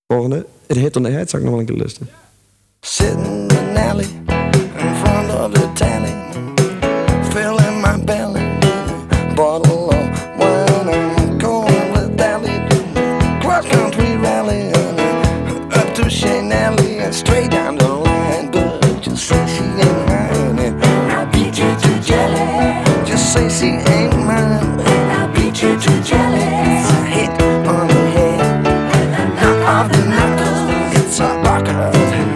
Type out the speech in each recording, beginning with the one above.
Volgende, Het Hit on the Head, zal ik nog wel een keer lusten. Sitting in an alley in front of the tally, filling my belly with a bottle of wine. I'm going with Dally to cross country rally and up to Shane Alley and straight down the line. But just say she ain't mine and I'll beat you to jelly. Just say she ain't mine and I'll beat you to jelly. It's a hit on the head and a knock off the knuckles. It's a rocker.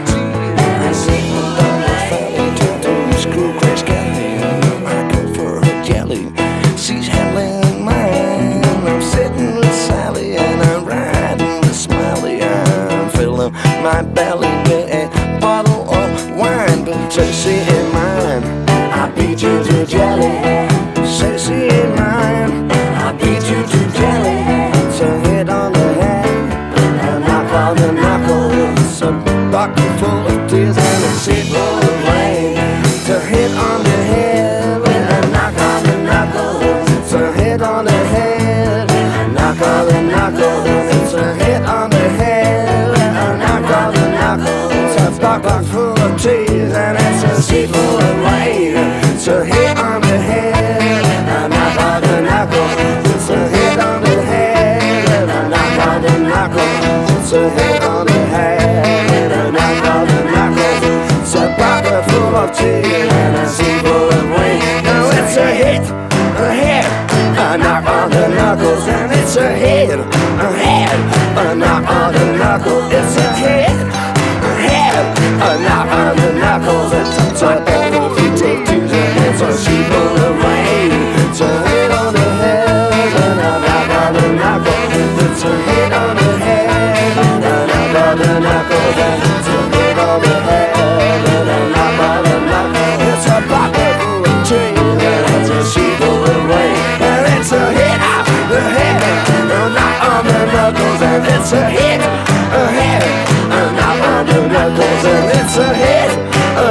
She's handling mine. I'm sitting with Sally and I'm riding with Smiley. I'm filling my belly with a bottle of wine. But say she ain't mine, I beat you to jelly. Say she ain't mine, I beat you to jelly. It's a hit on the head, a knock on the knuckles. It's a bucket full of tears and a seat full of rain. It's a hit on the head with a knock on the knuckles. It's a hit on the head, a knock on the knuckles. It's a hit on the head, a knock on the knuckles. It's a bucket full of tears and it's a sea full of rain. It's a hit on the head, a knock on the knuckles. It's a hit on the head, a knock on the knuckles. It's a hit on the head, a knock on the knuckles. It's a bucket full of tears and a sea full of rain. Now it's a hit, a head, a knock on the knuckles, and it's a head, a knock on the knuckles. It's a head, a knock on the knuckles. It's a bottle if you take two, and it's a sea full of rain. It's a hit on the head, and a knock on the knuckles. It's a hit on the head, and a knock on the knuckles. It's a hit on the head, and a knock on the knuckles. It's a bucket full of trees, and it's a sea full of rain. And it's a hit on the head, a knock on the knuckles. And it's a hit, a knock on the knuckles. And it's a hit,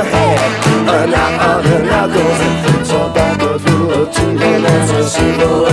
a knock on the knuckles. It's a bucket full of trees, and it's a sea full of